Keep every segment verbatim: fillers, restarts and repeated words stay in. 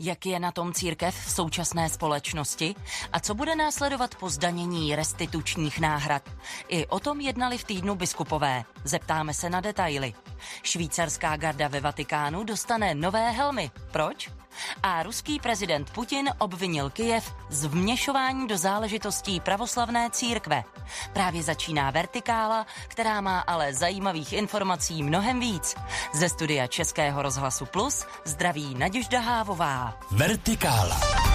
Jak je na tom církev v současné společnosti a co bude následovat po zdanění restitučních náhrad? I o tom jednali v týdnu biskupové. Zeptáme se na detaily. Švýcarská garda ve Vatikánu dostane nové helmy. Proč? A ruský prezident Putin obvinil Kyjev z vměšování do záležitostí pravoslavné církve. Právě začíná Vertikála, která má ale zajímavých informací mnohem víc. Ze studia Českého rozhlasu Plus zdraví Naděžda Hávová. Vertikála.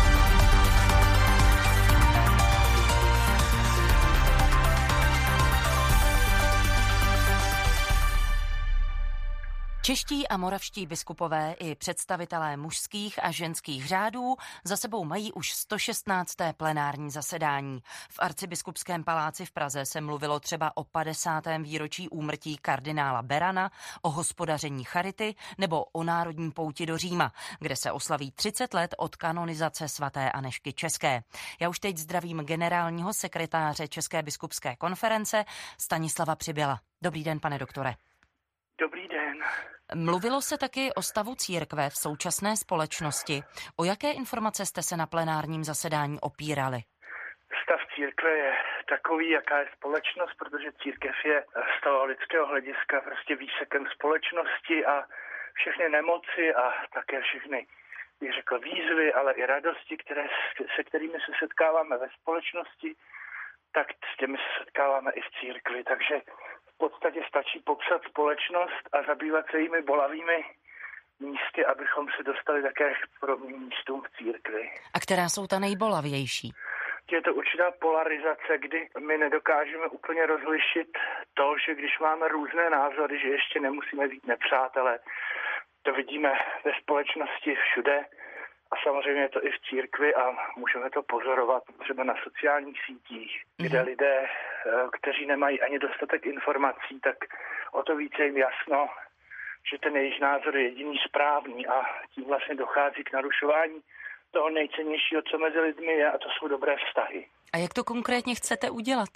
Čeští a moravští biskupové i představitelé mužských a ženských řádů za sebou mají už sto šestnácté plenární zasedání. V Arcibiskupském paláci v Praze se mluvilo třeba o padesátém výročí úmrtí kardinála Berana, o hospodaření charity nebo o národní pouti do Říma, kde se oslaví třicet let od kanonizace svaté Anežky České. Já už teď zdravím generálního sekretáře České biskupské konference Stanislava Přibyla. Dobrý den, pane doktore. Dobrý den. Mluvilo se taky o stavu církve v současné společnosti. O jaké informace jste se na plenárním zasedání opírali? Stav církve je takový, jaká je společnost, protože církev je z toho lidského hlediska prostě výsekem společnosti a všechny nemoci a také všechny, bych řekl, výzvy, ale i radosti, které, se kterými se setkáváme ve společnosti, tak s těmi se setkáváme i v církvi. Takže v podstatě stačí popsat společnost a zabývat se jejími bolavými místy, abychom se dostali také k podobným místům v církvi. A která jsou ta nejbolavější? Je to určitá polarizace, kdy my nedokážeme úplně rozlišit to, že když máme různé názory, že ještě nemusíme být nepřátelé. To vidíme ve společnosti všude a samozřejmě je to i v církvi a můžeme to pozorovat třeba na sociálních sítích, mm-hmm. kde lidé, kteří nemají ani dostatek informací, tak o to více jim jasno, že ten jejich názor je jediný správný a tím vlastně dochází k narušování toho nejcennějšího, co mezi lidmi je, a to jsou dobré vztahy. A jak to konkrétně chcete udělat?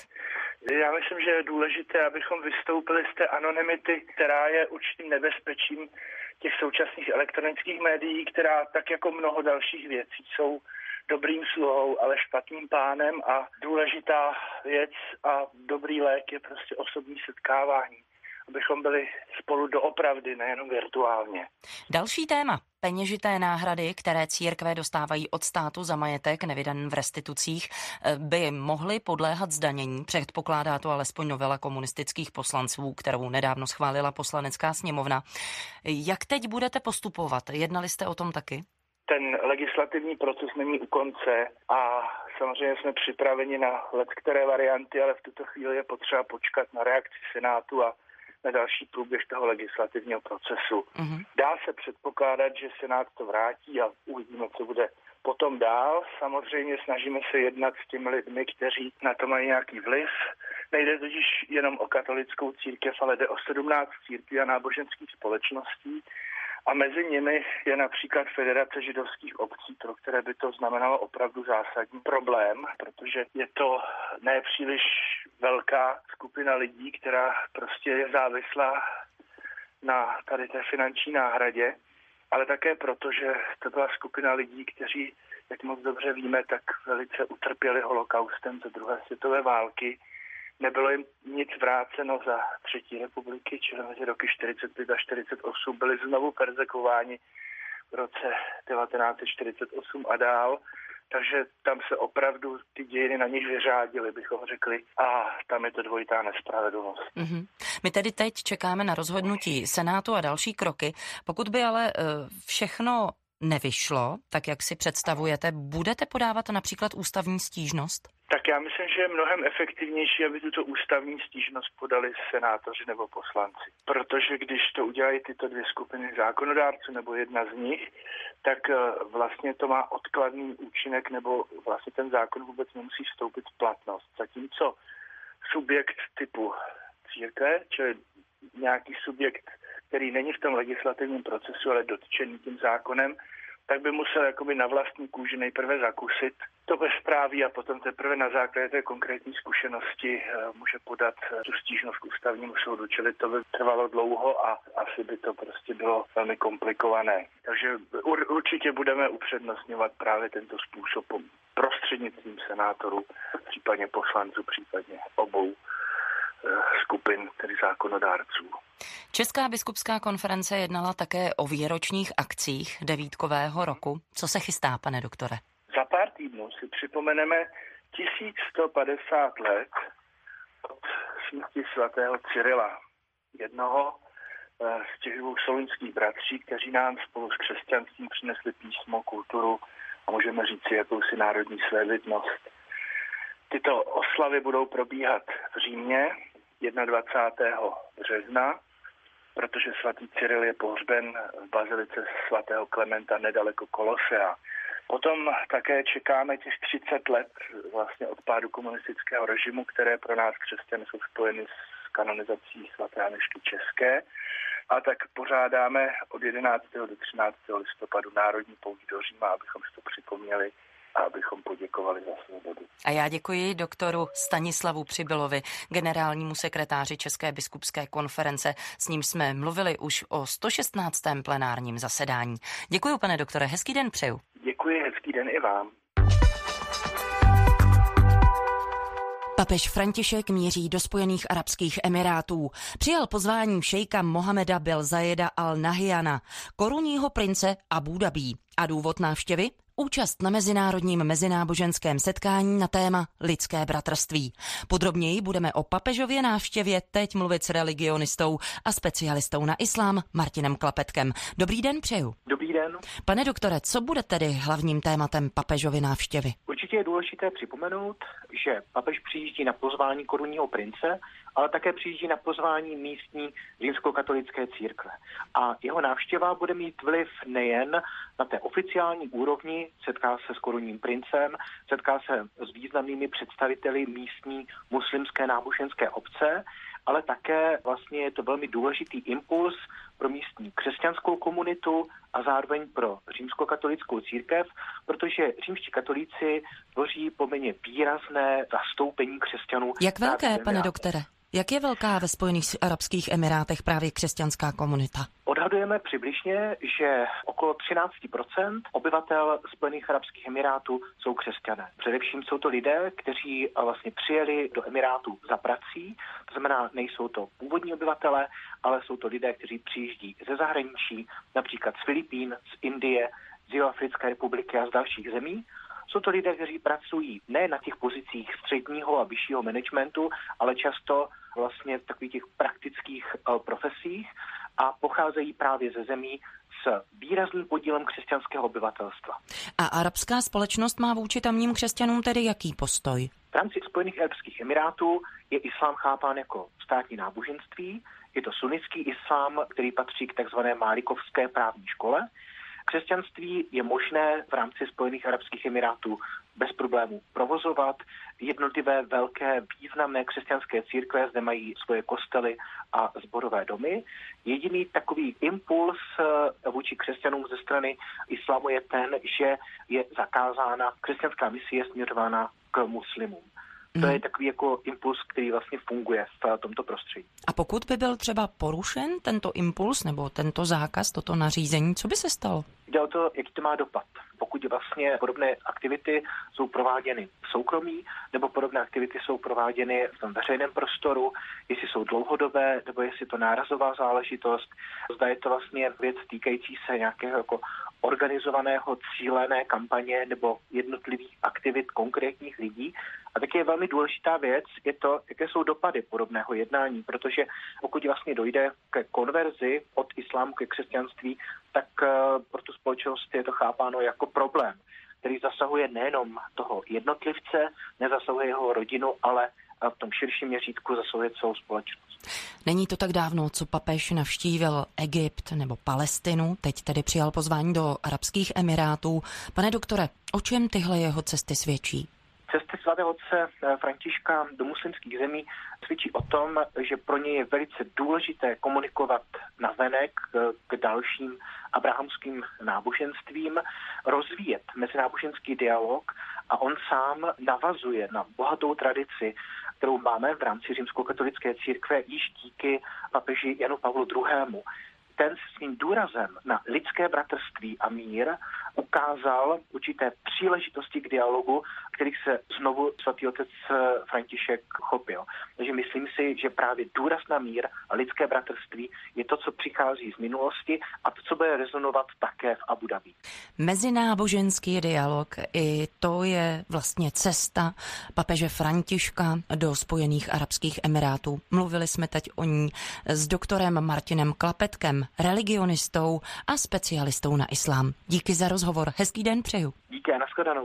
Já myslím, že je důležité, abychom vystoupili z té anonymity, která je určitým nebezpečím těch současných elektronických médií, která tak jako mnoho dalších věcí jsou dobrým sluhou, ale špatným pánem, a důležitá věc a dobrý lék je prostě osobní setkávání, abychom byli spolu doopravdy, nejenom virtuálně. Další téma. Peněžité náhrady, které církve dostávají od státu za majetek nevydaný v restitucích, by mohly podléhat zdanění. Předpokládá to alespoň novela komunistických poslanců, kterou nedávno schválila Poslanecká sněmovna. Jak teď budete postupovat? Jednali jste o tom taky? Ten legislativní proces není u konce a samozřejmě jsme připraveni na leckteré varianty, ale v tuto chvíli je potřeba počkat na reakci Senátu a na další průběh toho legislativního procesu. Mm-hmm. Dá se předpokládat, že Senát to vrátí a uvidíme, co bude potom dál. Samozřejmě snažíme se jednat s těmi lidmi, kteří na to mají nějaký vliv. Nejde totiž jenom o katolickou církev, ale jde o sedmnáct církví a náboženských společností. A mezi nimi je například Federace židovských obcí, pro které by to znamenalo opravdu zásadní problém, protože je to nepříliš velká skupina lidí, která prostě je závislá na tady té finanční náhradě, ale také proto, že to byla skupina lidí, kteří, jak moc dobře víme, tak velice utrpěli holokaustem ze druhé světové války. Nebylo jim nic vráceno za třetí republiky, čili mezi roky čtyřicet pět a čtyřicet osm byli znovu persekováni v roce devatenáct set čtyřicet osm a dál. Takže tam se opravdu ty dějiny na nich vyřádily, bychom řekli, a tam je to dvojitá nespravedlnost. Mm-hmm. My tedy teď čekáme na rozhodnutí Senátu a další kroky. Pokud by ale všechno nevyšlo, tak jak si představujete, budete podávat například ústavní stížnost? Tak já myslím, že je mnohem efektivnější, aby tuto ústavní stížnost podali senátoři nebo poslanci. Protože když to udělají tyto dvě skupiny zákonodárců nebo jedna z nich, tak vlastně to má odkladný účinek, nebo vlastně ten zákon vůbec nemusí vstoupit v platnost. Zatímco subjekt typu církve, čili nějaký subjekt, který není v tom legislativním procesu, ale dotčený tím zákonem, tak by musel jakoby na vlastní kůži nejprve zakusit to bezpráví a potom teprve na základě té konkrétní zkušenosti může podat tu stížnost k ústavnímu soudu, čili to by trvalo dlouho a asi by to prostě bylo velmi komplikované. Takže určitě budeme upřednostňovat právě tento způsob prostřednictvím senátorů, případně poslanců, případně obou skupin, tedy zákonodárců. Česká biskupská konference jednala také o výročních akcích devítkového roku. Co se chystá, pane doktore? Za pár týdnů si připomeneme tisíc sto padesát let od smrti svatého Cyrila, jednoho z těch dvou solunských bratří, kteří nám spolu s křesťanstvím přinesli písmo, kulturu a můžeme říci jakousi národní svébytnost. Tyto oslavy budou probíhat v Římě dvacátého prvního března, protože svatý Cyril je pohřben v bazilice svatého Klementa nedaleko Kolosea. Potom také čekáme těch třicet let vlastně od pádu komunistického režimu, které pro nás křesťany jsou spojeny s kanonizací svaté Anežky České. A tak pořádáme od jedenáctého do třináctého listopadu národní pouť do Říma, abychom si to připomněli a abychom poděkovali za svobodu. A já děkuji doktoru Stanislavu Přibylovi, generálnímu sekretáři České biskupské konference. S ním jsme mluvili už o sto šestnáctém plenárním zasedání. Děkuji, pane doktore, hezký den přeju. Děkuji, hezký den i vám. Papež František míří do Spojených arabských emirátů. Přijal pozvání šejka Mohameda bin Zayeda Al Nahyana, korunního prince Abu Dhabí. A důvod návštěvy? Účast na mezinárodním mezináboženském setkání na téma lidské bratrství. Podrobněji budeme o papežově návštěvě teď mluvit s religionistou a specialistou na islám Martinem Klapetkem. Dobrý den přeju. Dobrý den. Pane doktore, co bude tedy hlavním tématem papežovy návštěvy? Určitě je důležité připomenout, že papež přijíždí na pozvání korunního prince, ale také přijíždí na pozvání místní římskokatolické církve. A jeho návštěva bude mít vliv nejen na té oficiální úrovni, setká se s korunním princem, setká se s významnými představiteli místní muslimské náboženské obce, ale také vlastně je to velmi důležitý impuls pro místní křesťanskou komunitu a zároveň pro římskokatolickou církev, protože římští katolíci tvoří poměrně výrazné zastoupení křesťanů. Jak velké, pane doktore? Jak je velká ve Spojených arabských emirátech právě křesťanská komunita? Odhadujeme přibližně, že okolo třináct procent obyvatel Spojených arabských emirátů jsou křesťané. Především jsou to lidé, kteří vlastně přijeli do emirátů za prací, to znamená, nejsou to původní obyvatele, ale jsou to lidé, kteří přijíždí ze zahraničí, například z Filipín, z Indie, z Jihoafrické republiky a z dalších zemí. Jsou to lidé, kteří pracují ne na těch pozicích středního a vyššího managementu, ale často vlastně v takových těch praktických uh, profesích a pocházejí právě ze zemí s výrazným podílem křesťanského obyvatelstva. A arabská společnost má vůči tamním křesťanům tedy jaký postoj? V rámci Spojených arabských emirátů je islám chápán jako státní náboženství. Je to sunnický islám, který patří k takzvané Málikovské právní škole. Křesťanství je možné v rámci Spojených arabských emirátů bez problémů provozovat. Jednotlivé velké významné křesťanské církve zde mají svoje kostely a sborové domy. Jediný takový impuls vůči křesťanům ze strany islámu je ten, že je zakázána křesťanská misie směřována k muslimům. To je takový jako impuls, který vlastně funguje v tomto prostředí. A pokud by byl třeba porušen tento impuls nebo tento zákaz, toto nařízení, co by se stalo? Jde o to, jaký to má dopad. Pokud vlastně podobné aktivity jsou prováděny v soukromí, nebo podobné aktivity jsou prováděny v tom veřejném prostoru, jestli jsou dlouhodobé, nebo jestli to nárazová záležitost, zda je to vlastně věc týkající se nějakého jako organizovaného cílené kampaně nebo jednotlivých aktivit konkrétních lidí. A taky je velmi důležitá věc, je to, jaké jsou dopady podobného jednání, protože pokud vlastně dojde ke konverzi od islámu ke křesťanství, tak pro tu společnost je to chápáno jako problém, který zasahuje nejenom toho jednotlivce, nezasahuje jeho rodinu, ale v tom širším měřítku zasahuje celou společnost. Není to tak dávno, co papež navštívil Egypt nebo Palestinu, teď tedy přijal pozvání do Arabských emirátů. Pane doktore, o čem tyhle jeho cesty svědčí? Cesty svatého otce Františka do muslimských zemí svědčí o tom, že pro něj je velice důležité komunikovat navenek k dalším abrahamským náboženstvím, rozvíjet mezináboženský dialog a on sám navazuje na bohatou tradici, kterou máme v rámci římskokatolické církve již díky papeži Janu Pavlu druhému. Ten s svým důrazem na lidské bratrství a mír ukázal určité příležitosti k dialogu, kterých se znovu svatý otec František chopil. Takže myslím si, že právě důraz na mír a lidské bratrství je to, co přichází z minulosti a to, co bude rezonovat také v Abu Dhabi. Mezináboženský dialog, i to je vlastně cesta papeže Františka do Spojených arabských emirátů. Mluvili jsme teď o ní s doktorem Martinem Klapetkem, religionistou a specialistou na islám. Díky za rozhovor. Hezký den přeju. Díky a nashledanou.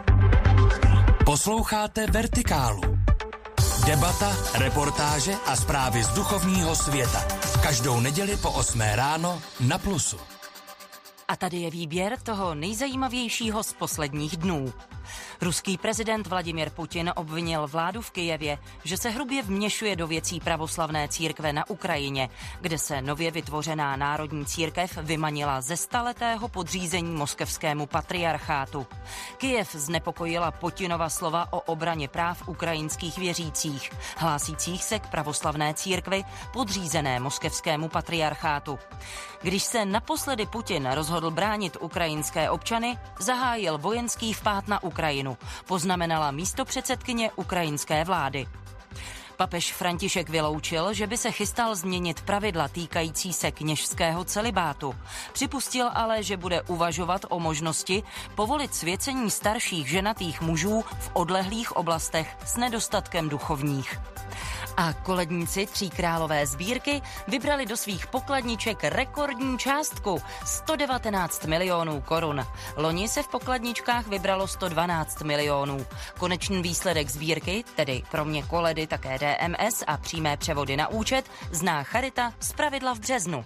Posloucháte Vertikálu. Debata, reportáže a zprávy z duchovního světa. Každou neděli po osmé ráno na Plusu. A tady je výběr toho nejzajímavějšího z posledních dnů. Ruský prezident Vladimir Putin obvinil vládu v Kyjevě, že se hrubě vměšuje do věcí pravoslavné církve na Ukrajině, kde se nově vytvořená národní církev vymanila ze staletého podřízení moskevskému patriarchátu. Kyjev znepokojila Putinova slova o obraně práv ukrajinských věřících, hlásících se k pravoslavné církvi podřízené moskevskému patriarchátu. Když se naposledy Putin rozhodl bránit ukrajinské občany, zahájil vojenský vpád na Ukrajinu, poznamenala místopředsedkyně ukrajinské vlády. Papež František vyloučil, že by se chystal změnit pravidla týkající se kněžského celibátu. Připustil ale, že bude uvažovat o možnosti povolit svěcení starších ženatých mužů v odlehlých oblastech s nedostatkem duchovních. A koledníci Tříkrálové sbírky vybrali do svých pokladniček rekordní částku sto devatenáct milionů korun. Loni se v pokladničkách vybralo sto dvanáct milionů. Konečný výsledek sbírky, tedy kromě koledy také D M S a přímé převody na účet, zná Charita zpravidla v březnu.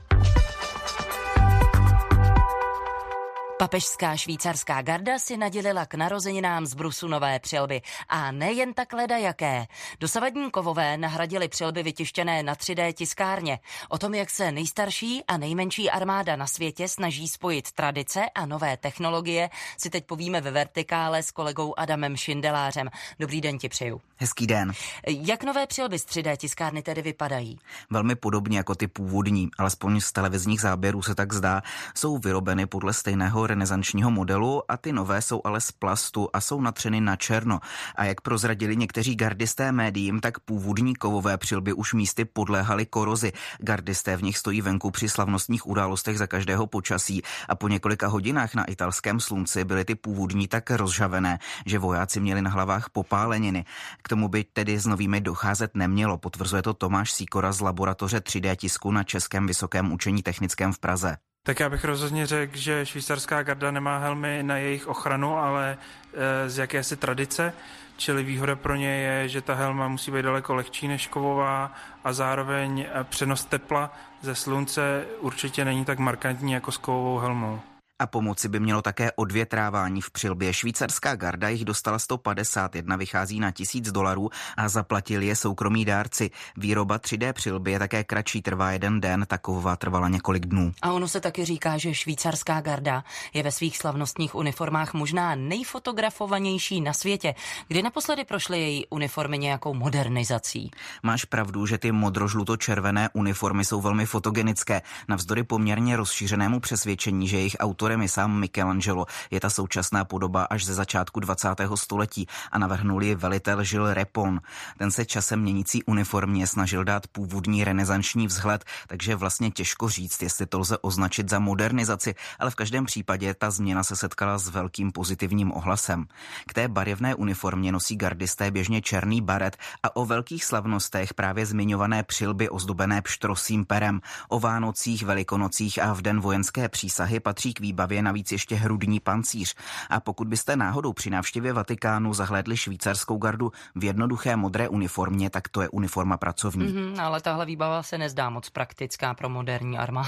Papežská švýcarská garda si nadělila k narozeninám z brusu nové přilby. A nejen tak ledajaké. Dosavadní kovové nahradili přilby vytištěné na tři dé tiskárně. O tom, jak se nejstarší a nejmenší armáda na světě snaží spojit tradice a nové technologie, si teď povíme ve Vertikále s kolegou Adamem Šindelářem. Dobrý den ti přeju. Hezký den. Jak nové přilby z tři dé tiskárny tedy vypadají? Velmi podobně jako ty původní, alespoň z televizních záběrů se tak zdá, jsou vyrobeny podle stejného renesančního modelu a ty nové jsou ale z plastu a jsou natřeny na černo. A jak prozradili někteří gardisté médiím, tak původní kovové přilby už místy podléhaly korozi. Gardisté v nich stojí venku při slavnostních událostech za každého počasí a po několika hodinách na italském slunci byly ty původní tak rozžavené, že vojáci měli na hlavách popáleniny. K tomu by tedy s novými docházet nemělo, potvrzuje to Tomáš Sýkora z laboratoře tři dé tisku na Českém vysokém učení technickém v Praze. Tak já bych rozhodně řekl, že švýcarská garda nemá helmy na jejich ochranu, ale e, z jakési tradice, čili výhoda pro ně je, že ta helma musí být daleko lehčí než kovová a zároveň přenos tepla ze slunce určitě není tak markantní jako s kovovou helmou. A pomoci by mělo také odvětrávání v přilbě. Švýcarská garda jich dostala sto padesát, jedna vychází na tisíc dolarů a zaplatili je soukromí dárci. Výroba tři dé přilby je také kratší, trvá jeden den, taková trvala několik dnů. A ono se taky říká, že švýcarská garda je ve svých slavnostních uniformách možná nejfotografovanější na světě. Kdy naposledy prošly její uniformy nějakou modernizací? Máš pravdu, že ty modrožluto-červené uniformy jsou velmi fotogenické. Navzdory poměrně rozšířenému přesvědčení, že jejich autor je sám Michelangelo, je ta současná podoba až ze začátku dvacátého století a navrhnul ji velitel Gilles Repon. Ten se časem měnící uniformě snažil dát původní renesanční vzhled, takže vlastně těžko říct, jestli to lze označit za modernizaci, ale v každém případě ta změna se setkala s velkým pozitivním ohlasem. K té barevné uniformě nosí gardisté běžně černý baret a o velkých slavnostech právě zmiňované přilby ozdobené pštrosím perem. O Vánocích, Velikonocích a v den vojenské přísahy patří k výbavě navíc ještě hrudní pancíř. A pokud byste náhodou při návštěvě Vatikánu zahlédli švýcarskou gardu v jednoduché modré uniformě, tak to je uniforma pracovní. Mm-hmm, ale tahle výbava se nezdá moc praktická pro moderní armádu.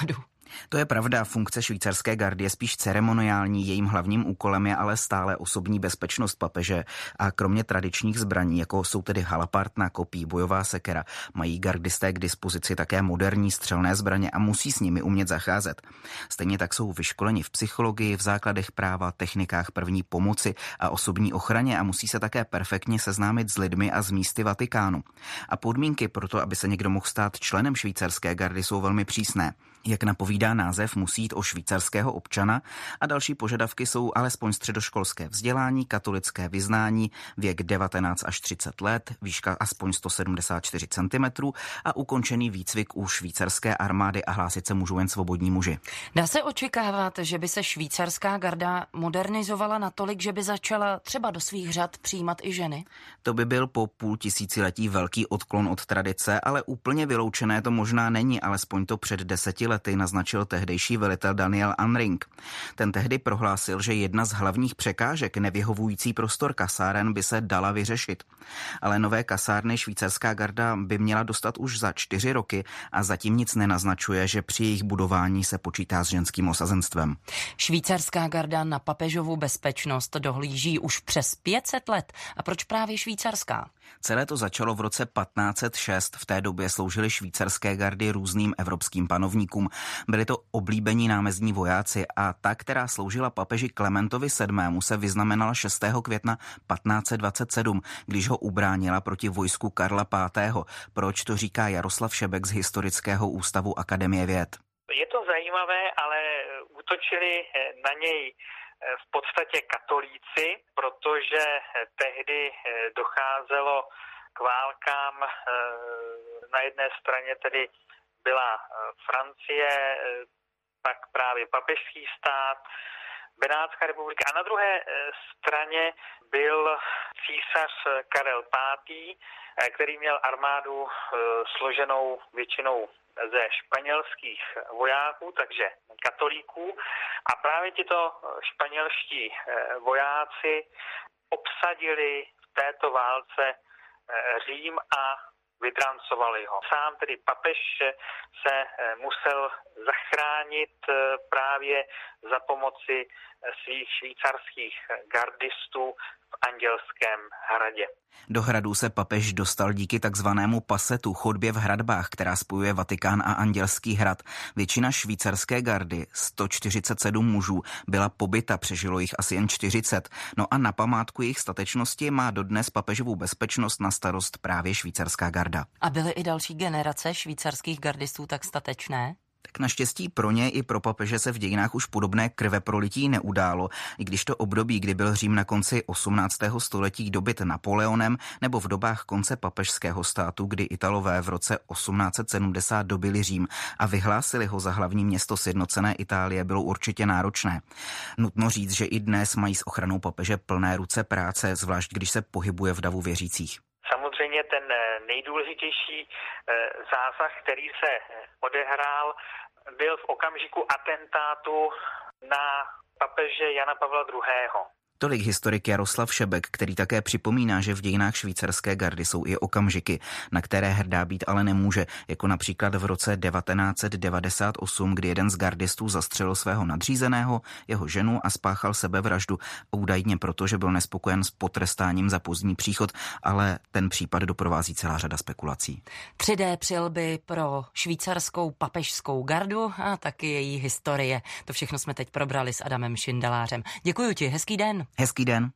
To je pravda, funkce švýcarské gardy je spíš ceremoniální, jejím hlavním úkolem je ale stále osobní bezpečnost papeže a kromě tradičních zbraní, jako jsou tedy halapartna, kopí, bojová sekera, mají gardisté k dispozici také moderní střelné zbraně a musí s nimi umět zacházet. Stejně tak jsou vyškoleni v psychologii, v základech práva, technikách první pomoci a osobní ochraně a musí se také perfektně seznámit s lidmi a z místy Vatikánu. A podmínky pro to, aby se někdo mohl stát členem švýcarské gardy, jsou velmi přísné. Jak napovídá název, musí jít o švýcarského občana a další požadavky jsou alespoň středoškolské vzdělání, katolické vyznání, věk devatenáct až třicet let, výška aspoň sto sedmdesát čtyři centimetrů a ukončený výcvik u švýcarské armády a hlásit se můžou jen svobodní muži. Dá se očekávat, že by se švýcarská garda modernizovala natolik, že by začala třeba do svých řad přijímat i ženy? To by byl po půl tisíciletí velký odklon od tradice, ale úplně vyloučené to možná není, alespoň to před deseti lety naznačil tehdejší velitel Daniel Anring. Ten tehdy prohlásil, že jedna z hlavních překážek nevyhovující prostor kasáren by se dala vyřešit. Ale nové kasárny švýcarská garda by měla dostat už za čtyři roky a zatím nic nenaznačuje, že při jejich budování se počítá s ženským osazenstvem. Švýcarská garda na papežovu bezpečnost dohlíží už přes pět set let. A proč právě švýcarská? Celé to začalo v roce patnáct set šest. V té době sloužily švýcarské gardy různým evropským panovníkům. Byli to oblíbení námezní vojáci a ta, která sloužila papeži Klementovi sedmému, se vyznamenala šestého května patnáct set dvacet sedm, když ho ubránila proti vojsku Karla pátého. Proč, to říká Jaroslav Šebek z Historického ústavu Akademie věd. Je to zajímavé, ale útočili na něj v podstatě katolíci, protože tehdy docházelo k válkám. Na jedné straně tedy byla Francie, pak právě papežský stát, Benátská republika a na druhé straně byl císař Karel pátý, který měl armádu složenou většinou ze španělských vojáků, takže katolíků. A právě tito španělští vojáci obsadili v této válce Řím a vydrancovali ho. Sám tedy papež se musel zachránit právě za pomoci svých švýcarských gardistů v Andělském hradě. Do hradu se papež dostal díky takzvanému pasetu, chodbě v hradbách, která spojuje Vatikán a Andělský hrad. Většina švýcarské gardy, sto čtyřicet sedm mužů, byla pobyta, přežilo jich asi jen čtyřicet. No a na památku jejich statečnosti má dodnes papežovu bezpečnost na starost právě švýcarská garda. A byly i další generace švýcarských gardistů tak statečné? Tak naštěstí pro ně i pro papeže se v dějinách už podobné krveprolití neudálo, i když to období, kdy byl Řím na konci osmnáctého století dobyt Napoleonem, nebo v dobách konce papežského státu, kdy Italové v roce osmnáct set sedmdesát dobyli Řím a vyhlásili ho za hlavní město sjednocené Itálie, bylo určitě náročné. Nutno říct, že i dnes mají s ochranou papeže plné ruce práce, zvlášť když se pohybuje v davu věřících. Samozřejmě ten nejdůležitější zásah, který se odehrál, byl v okamžiku atentátu na papeže Jana Pavla druhého. Tolik historik Jaroslav Šebek, který také připomíná, že v dějinách švýcarské gardy jsou i okamžiky, na které hrdá být ale nemůže, jako například v roce devatenáct set devadesát osm, kdy jeden z gardistů zastřelil svého nadřízeného, jeho ženu a spáchal sebevraždu, údajně proto, že byl nespokojen s potrestáním za pozdní příchod, ale ten případ doprovází celá řada spekulací. tři dé přilby pro švýcarskou papežskou gardu a taky její historie. To všechno jsme teď probrali s Adamem Šindelářem. Děkuji ti, hezký den. Hezký den.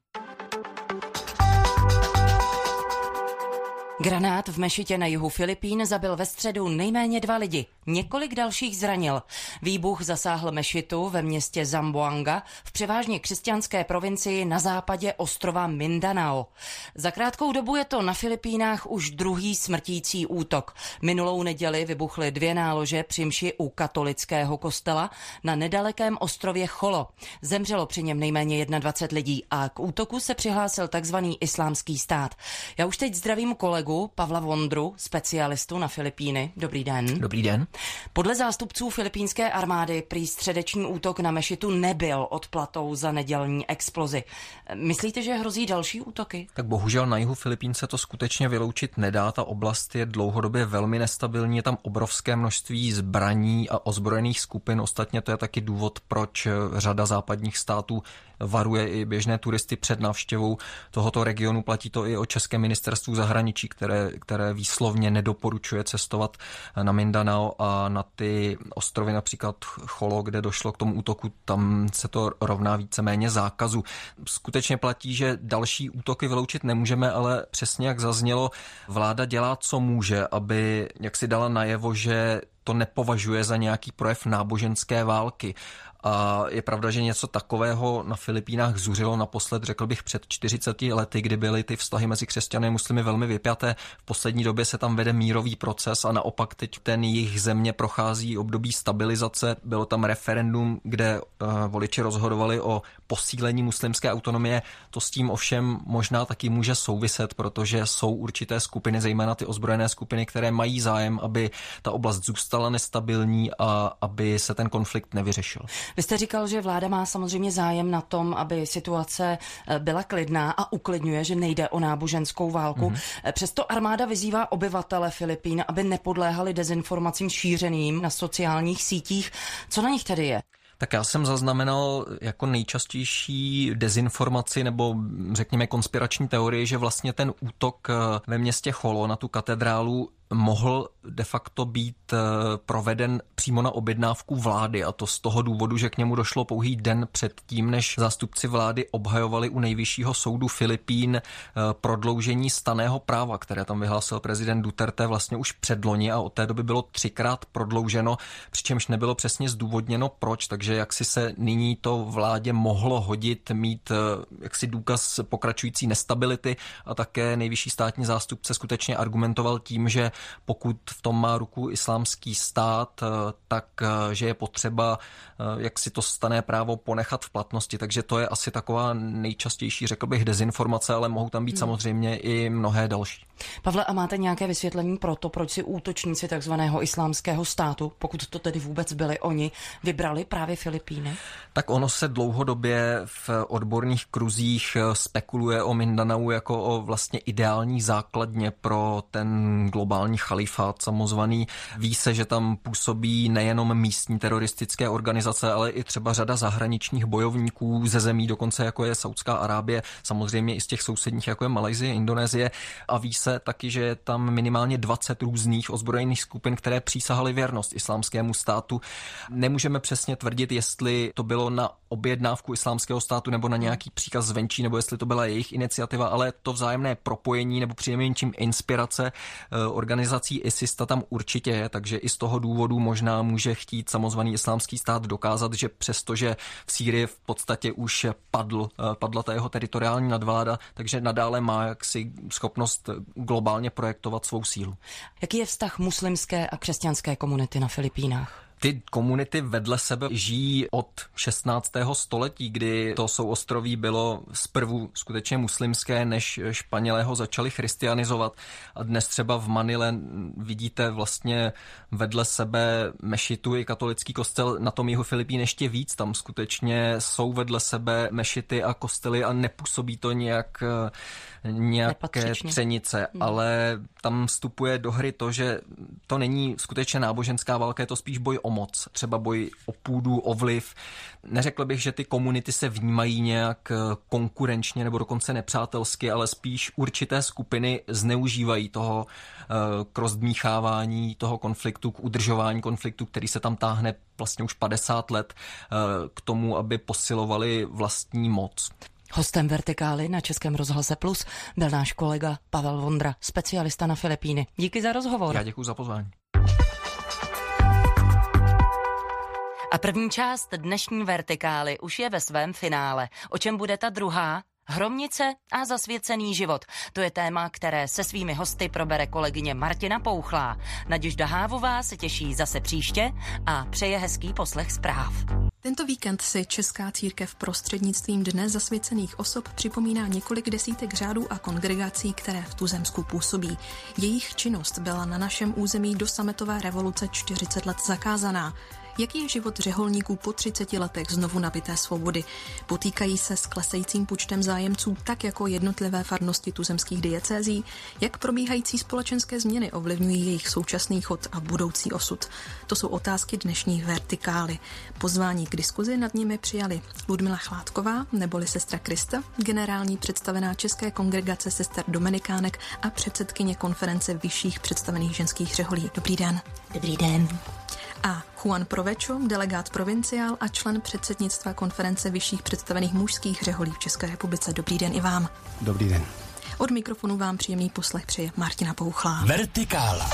Granát v mešitě na jihu Filipín zabil ve středu nejméně dva lidi. Několik dalších zranil. Výbuch zasáhl mešitu ve městě Zamboanga v převážně křesťanské provincii na západě ostrova Mindanao. Za krátkou dobu je to na Filipínách už druhý smrtící útok. Minulou neděli vybuchly dvě nálože při mši u katolického kostela na nedalekém ostrově Jolo. Zemřelo při něm nejméně dvacet jedna lidí a k útoku se přihlásil takzvaný Islámský stát. Já už teď zdravím kolegu kolegu Pavla Vondru, specialistu na Filipíny. Dobrý den. Dobrý den. Podle zástupců filipínské armády prý středeční útok na mešitu nebyl odplatou za nedělní explozi. Myslíte, že hrozí další útoky? Tak bohužel na jihu Filipín se to skutečně vyloučit nedá. Ta oblast je dlouhodobě velmi nestabilní, je tam obrovské množství zbraní a ozbrojených skupin. Ostatně to je taky důvod, proč řada západních států varuje i běžné turisty před návštěvou tohoto regionu. Platí to i o Českém ministerstvu zahraničí, které, které výslovně nedoporučuje cestovat na Mindanao a na ty ostrovy, například Jolo, kde došlo k tomu útoku, tam se to rovná víceméně zákazu. Skutečně platí, že další útoky vyloučit nemůžeme, ale přesně jak zaznělo, vláda dělá, co může, aby jak si dala najevo, že to nepovažuje za nějaký projev náboženské války. A je pravda, že něco takového na Filipínách zuřilo naposled, řekl bych, před čtyřiceti lety, kdy byly ty vztahy mezi křesťany a muslimy velmi vypjaté. V poslední době se tam vede mírový proces a naopak teď ten jejich země prochází období stabilizace. Bylo tam referendum, kde uh, voliči rozhodovali o posílení muslimské autonomie. To s tím ovšem možná taky může souviset, protože jsou určité skupiny, zejména ty ozbrojené skupiny, které mají zájem, aby ta oblast zůstala nestabilní a aby se ten konflikt nevyřešil. Vy jste říkal, že vláda má samozřejmě zájem na tom, aby situace byla klidná a uklidňuje, že nejde o náboženskou válku. Mm-hmm. Přesto armáda vyzývá obyvatele Filipín, aby nepodléhali dezinformacím šířeným na sociálních sítích. Co na nich tedy je? Tak já jsem zaznamenal jako nejčastější dezinformaci nebo řekněme konspirační teorii, že vlastně ten útok ve městě Jolo na tu katedrálu mohl de facto být proveden přímo na objednávku vlády, a to z toho důvodu, že k němu došlo pouhý den před tím, než zástupci vlády obhajovali u nejvyššího soudu Filipín prodloužení stanného práva, které tam vyhlásil prezident Duterte vlastně už předloni a od té doby bylo třikrát prodlouženo, přičemž nebylo přesně zdůvodněno proč, takže jak si se nyní to vládě mohlo hodit, mít jaksi důkaz pokračující nestability, a také nejvyšší státní zástupce skutečně argumentoval tím, že pokud v tom má ruku islámský stát, tak že je potřeba jak si to stanné právo ponechat v platnosti. Takže to je asi taková nejčastější, řekl bych, dezinformace, ale mohou tam být hmm. samozřejmě i mnohé další. Pavle, a máte nějaké vysvětlení pro to, proč si útočníci takzvaného islámského státu, pokud to tedy vůbec byli oni, vybrali právě Filipíny? Tak ono se dlouhodobě v odborných kruzích spekuluje o Mindanao jako o vlastně ideální základně pro ten globální chalifát samozvaný. Ví se, že tam působí nejenom místní teroristické organizace, ale i třeba řada zahraničních bojovníků ze zemí, dokonce jako je Saudská Arábie, samozřejmě i z těch sousedních, jako je Malajsie, Indonésie, a ví se taky, že je tam minimálně dvacet různých ozbrojených skupin, které přísahaly věrnost islámskému státu. Nemůžeme přesně tvrdit, jestli to bylo na objednávku islámského státu nebo na nějaký příkaz zvenčí, nebo jestli to byla jejich iniciativa, ale to vzájemné propojení nebo přinejmenším inspirace organizací ISIS tam určitě je, takže i z toho důvodu možná může chtít samozvaný islámský stát dokázat, že přestože v Sýrii v podstatě už padl, padla ta jeho teritoriální nadvláda, takže nadále má jaksi schopnost globálně projektovat svou sílu. Jaký je vztah muslimské a křesťanské komunity na Filipínách? Ty komunity vedle sebe žijí od šestnáctého století, kdy to souostroví bylo zprvu skutečně muslimské, než Španělé ho začali christianizovat. A dnes třeba v Manile vidíte vlastně vedle sebe mešitu i katolický kostel, na tom jihu Filipín ještě víc. Tam skutečně jsou vedle sebe mešity a kostely a nepůsobí to nějak nějaké třenice, hmm. ale tam vstupuje do hry to, že to není skutečně náboženská válka, je to spíš boj o moc, třeba boj o půdu, o vliv. Neřekl bych, že ty komunity se vnímají nějak konkurenčně nebo dokonce nepřátelsky, ale spíš určité skupiny zneužívají toho k rozdmíchávání toho konfliktu, k udržování konfliktu, který se tam táhne vlastně už padesát let, k tomu, aby posilovali vlastní moc. Hostem Vertikály na Českém rozhlase Plus byl náš kolega Pavel Vondra, specialista na Filipíny. Díky za rozhovor. Já děkuji za pozvání. A první část dnešní Vertikály už je ve svém finále. O čem bude ta druhá? Hromnice a zasvěcený život. To je téma, které se svými hosty probere kolegyně Martina Pouchlá. Naděžda Hávová se těší zase příště a přeje hezký poslech zpráv. Tento víkend si Česká církev prostřednictvím Dne zasvěcených osob připomíná několik desítek řádů a kongregací, které v tuzemsku působí. Jejich činnost byla na našem území do sametové revoluce čtyřicet let zakázaná. Jaký je život řeholníků po třiceti letech znovu nabité svobody? Potýkají se s klesajícím počtem zájemců tak jako jednotlivé farnosti tuzemských diecézí? Jak probíhající společenské změny ovlivňují jejich současný chod a budoucí osud? To jsou otázky dnešní Vertikály. Pozvání k diskuzi nad nimi přijali Ludmila Chládková, neboli sestra Krista, generální představená České kongregace sester Dominikánek a předsedkyně konference vyšších představených ženských řeholí. Dobrý den. Dobrý den. A Juan Provečo, delegát provinciál a člen předsednictva konference vyšších představených mužských řeholí v České republice. Dobrý den i vám. Dobrý den. Od mikrofonu vám příjemný poslech přeje Martina Pouchlá. Vertikála.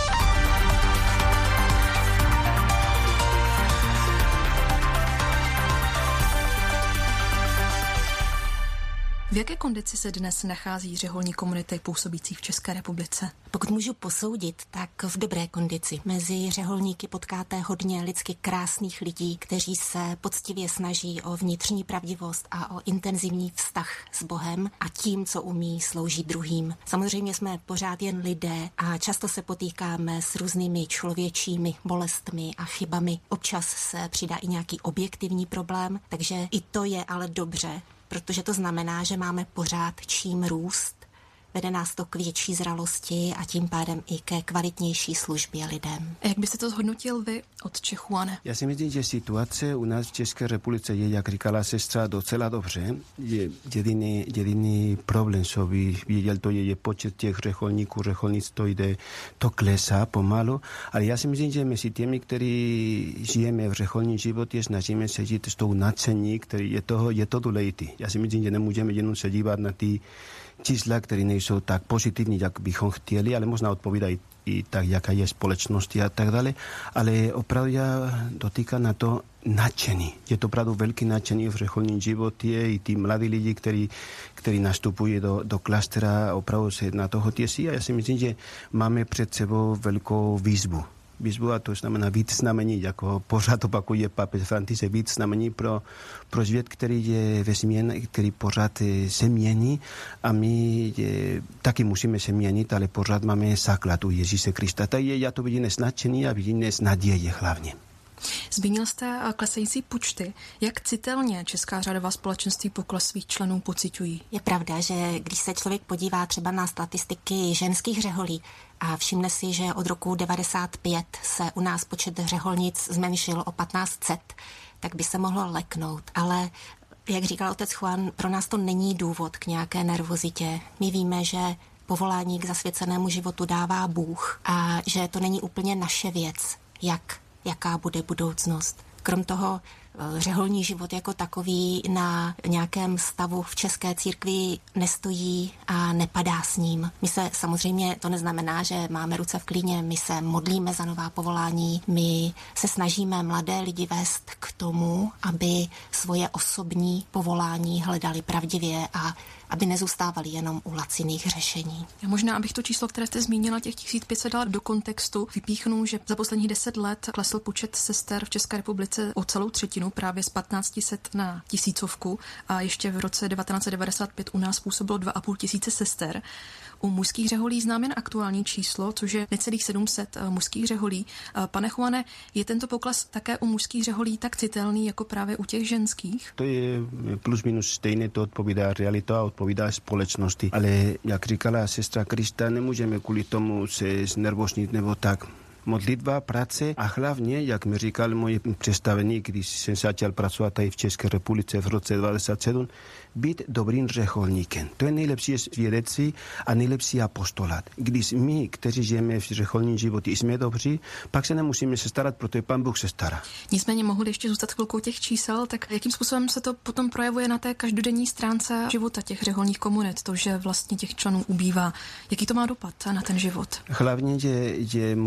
V jaké kondici se dnes nachází řeholní komunity působící v České republice? Pokud můžu posoudit, tak v dobré kondici. Mezi řeholníky potkáte hodně lidsky krásných lidí, kteří se poctivě snaží o vnitřní pravdivost a o intenzivní vztah s Bohem a tím, co umí sloužit druhým. Samozřejmě jsme pořád jen lidé a často se potýkáme s různými člověčími bolestmi a chybami. Občas se přidá i nějaký objektivní problém, takže i to je ale dobře, protože to znamená, že máme pořád čím růst, vede nás to k větší zralosti a tím pádem i ke kvalitnější službě lidem. A jak byste to zhodnotil vy od Čechů, Juane? Já si myslím, že situace u nás v České republice je, jak říkala sestra, docela dobře. Je jediný, jediný problém, co bych věděl, to je, je počet těch řeholníků, řeholnic to jde, to klesá pomalu, ale já si myslím, že mezi těmi, kteří žijeme v řeholní životě, snažíme se žít s tou nadšení, který je, toho, je to důležité. Já si myslím, že nemůžeme jenom se dívat na ty čísla, které nejsou tak pozitivní, jak bychom chtěli, ale možná odpovídají i tak, jaká je společnost a tak dále. Ale opravdu já dotýkám na to nadšení. Je to opravdu velký nadšení v řeholním životě i ty mladí lidi, kteří, kteří nastupují do, do klastera, opravdu se na toho těší a já si myslím, že máme před sebou velkou výzvu. Výzvu a to znamená víc znamení, jako pořád opakuje papež František, víc znamení pro, pro svět, který je ve změně, který pořád se mění a my je, taky musíme se měnit, ale pořád máme základ u Ježíše Krista. Tak je, já to vidím nesnačení a vidím naděje hlavně. Zmínil jste klesající počty. Jak citelně česká řádová společenství pokles svých členů pociťují? Je pravda, že když se člověk podívá třeba na statistiky ženských řeholí a všimne si, že od roku devadesát pět se u nás počet řeholnic zmenšil o patnáct set, tak by se mohlo leknout. Ale jak říkal otec Juan, pro nás to není důvod k nějaké nervozitě. My víme, že povolání k zasvěcenému životu dává Bůh a že to není úplně naše věc, jak jaká bude budoucnost. Krom toho řeholní život jako takový na nějakém stavu v české církvi nestojí a nepadá s ním. My se samozřejmě, to neznamená, že máme ruce v klíně, my se modlíme za nová povolání, my se snažíme mladé lidi vést k tomu, aby svoje osobní povolání hledali pravdivě a aby nezůstávali jenom u laciných řešení. Já možná, abych to číslo, které jste zmínila, těch tisíc pět set dala do kontextu, vypíchnu, že za posledních deset let klesl počet sester v České republice o celou třetinu, právě z patnáct set na tisícovku a ještě v roce devatenáct set devadesát pět u nás působilo dva a půl tisíce sester. U mužských řeholí znám jen aktuální číslo, což je necelých sedm set mužských řeholí. Pane Juane, je tento pokles také u mužských řeholí tak citelný jako právě u těch ženských? To je plus minus stejné, to odpovídá realita a odpovídá společnosti. Ale jak říkala sestra Krista, nemůžeme kvůli tomu se znervoznit nebo tak. Modlitba, práce a hlavně, jak mi říkal můj představený, když jsem začal pracovat tady v České republice v roce devadesát sedm, být dobrým řeholníkem. To je nejlepší svědectví a nejlepší apostolát. Když my, kteří žijeme v řeholním životě, jsme dobří, pak se nemusíme se starat, protože Pán Bůh se stará. Nicméně mohu ještě zůstat chvilkou těch čísel, tak jakým způsobem se to potom projevuje na té každodenní stránce života těch řeholních komunit, to, že vlastně těch členů ubývá. Jaký to má dopad na ten život? Hlavně, že, že musíme být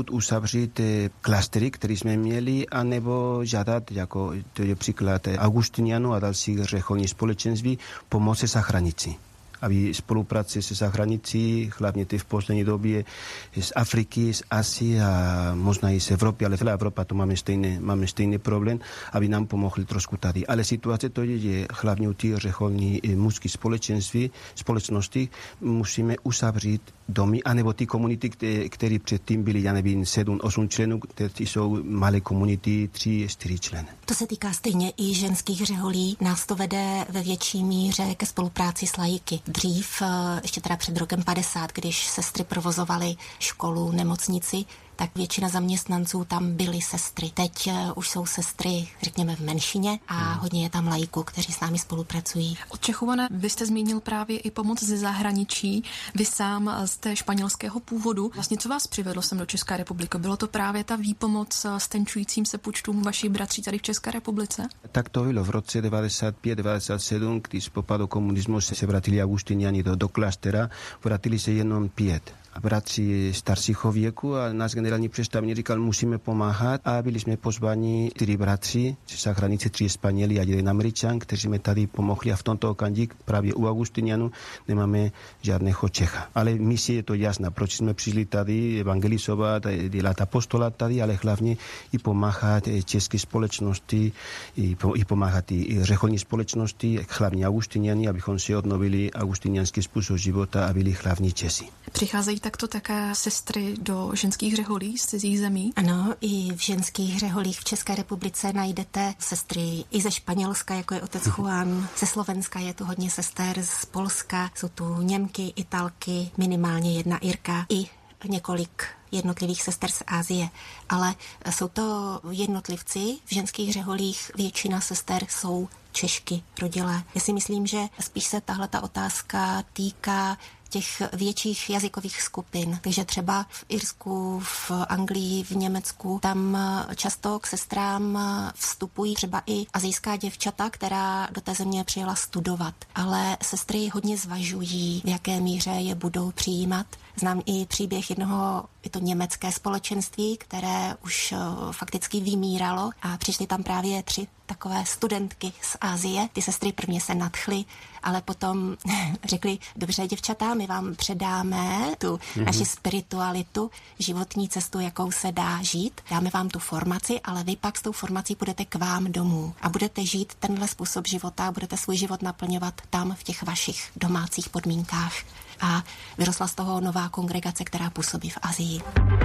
buď uzavřít klastery, které jsme měli, anebo žádat, jako to je příklad Augustinianů a dalších řeholních společenství, pomoci zachránit, aby spolupráce se zahraničí, hlavně ty v poslední době z Afriky, z Asie a možná i z Evropy, ale celá Evropa to máme stejný, máme stejný problém, aby nám pomohli trošku tady. Ale situace to je, že hlavně u těch řeholní mužských společenství, společnosti musíme uzavřít domy, anebo ty komunity, které předtím byly, já nevím, sedm, osm členů, které jsou malé komunity, tři, čtyři členy. To se týká stejně i ženských řeholí. Nás to vede ve větší míře ke spolupráci s laiky. Dřív, ještě teda před rokem padesát, když sestry provozovaly školu, nemocnici, tak většina zaměstnanců tam byly sestry. Teď už jsou sestry, řekněme, v menšině a hmm. hodně je tam laiků, kteří s námi spolupracují. Odčechované, vy jste zmínil právě i pomoc ze zahraničí. Vy sám jste španělského původu. Vlastně co vás přivedlo sem do České republiky? Bylo to právě ta výpomoc stenčujícím se počtům vašich bratří tady v České republice? Tak to bylo v roce devadesát pět devadesát sedm, když po pádu komunismu se vrátili Augustiniani do, do kláštera, vrátili se jenom pět. A bratři staršího věku a náš generální představený říkal, musíme pomáhat a byli jsme pozváni čtyři bratři z zahraničí, tři Španěli a jeden Američan, kteří mi tady pomohli a v tomto okamžik právě u Augustinianů nemáme žádného Čecha. Ale misi je to jasná, proč jsme přišli tady evangelizovat, dělat apostolat tady, ale hlavně i pomáhat české společnosti, i, po, i pomáhat i řeholní společnosti, hlavně Augustiniani, abychom si odnovili augustinianský způsob života a byli hlavní Česi. Přicházejí takto také sestry do ženských řeholí z cizích zemí? Ano, i v ženských řeholích v České republice najdete sestry i ze Španělska, jako je otec Juan, ze Slovenska je tu hodně sester, z Polska, jsou tu Němky, Italky, minimálně jedna Irka i několik jednotlivých sester z Asie, ale jsou to jednotlivci v ženských řeholích, většina sester jsou Češky rodilé. Já si myslím, že spíš se tahle ta otázka týká těch větších jazykových skupin. Takže třeba v Irsku, v Anglii, v Německu, tam často k sestrám vstupují třeba i asijská děvčata, která do té země přijela studovat. Ale sestry hodně zvažují, v jaké míře je budou přijímat. Znám i příběh jednoho, je to německé společenství, které už fakticky vymíralo a přišly tam právě tři takové studentky z Asie. Ty sestry prvně se nadchly, ale potom řekli, dobře děvčata, my vám předáme tu mm-hmm. naši spiritualitu, životní cestu, jakou se dá žít. Dáme vám tu formaci, ale vy pak s tou formací půjdete k vám domů a budete žít tenhle způsob života, budete svůj život naplňovat tam v těch vašich domácích podmínkách. A vyrostla z toho nová kongregace, která působí v Asii.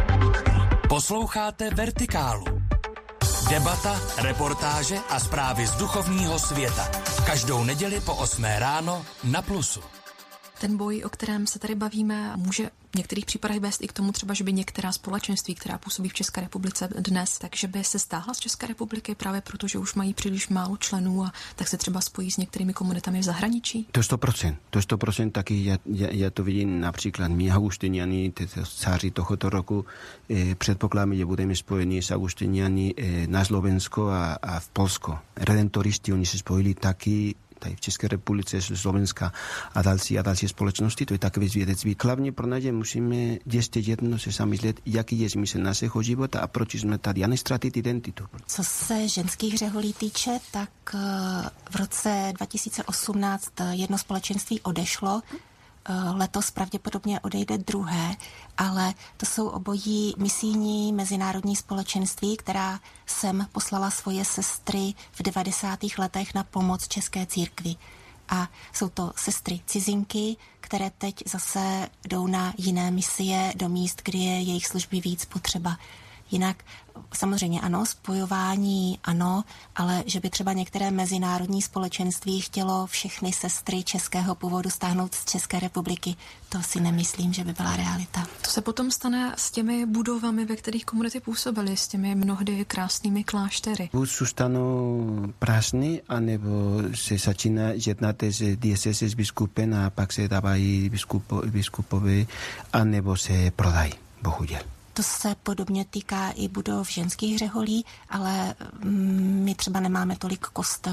Posloucháte Vertikálu. Debata, reportáže a zprávy z duchovního světa. Každou neděli po osmé ráno na Plusu. Ten boj, o kterém se tady bavíme, může v některých případech vést i k tomu třeba, že by některá společenství, která působí v České republice dnes, takže by se stáhla z České republiky právě proto, že už mají příliš málo členů a tak se třeba spojí s některými komunitami v zahraničí? To sto procent. To sto procent taky já, já, já to vidím například my Augustiniani, září tohoto roku eh, předpokládáme, že budeme spojeni s Augustiniani eh, na Slovensko a, a v Polsko. Redentoristi, oni se spojili taky tady v České republice, Slovenska a další a další společnosti, to je takové svědectví. Hlavně pro nás musíme ještě jedno se zamyslet, jaký je smysl našeho života a proč jsme tady a neztratit identitu. Co se ženských řeholí týče, tak v roce dva tisíce osmnáct jedno společenství odešlo, letos pravděpodobně odejde druhé, ale to jsou obojí misijní mezinárodní společenství, která sem poslala svoje sestry v devadesátých letech na pomoc české církvi. A jsou to sestry cizinky, které teď zase jdou na jiné misie do míst, kde je jejich služby víc potřeba. Jinak samozřejmě ano, spojování ano, ale že by třeba některé mezinárodní společenství chtělo všechny sestry českého původu stáhnout z České republiky, to si nemyslím, že by byla realita. To se potom stane s těmi budovami, ve kterých komunity působily, s těmi mnohdy krásnými kláštery. Buď zůstanou prázdný, anebo se začíná jednat s diecéze s biskupem a pak se dávají biskupo, biskupovi, anebo se prodají, bohužel. To se podobně týká i budov ženských řeholí, ale my třeba nemáme tolik kostelů,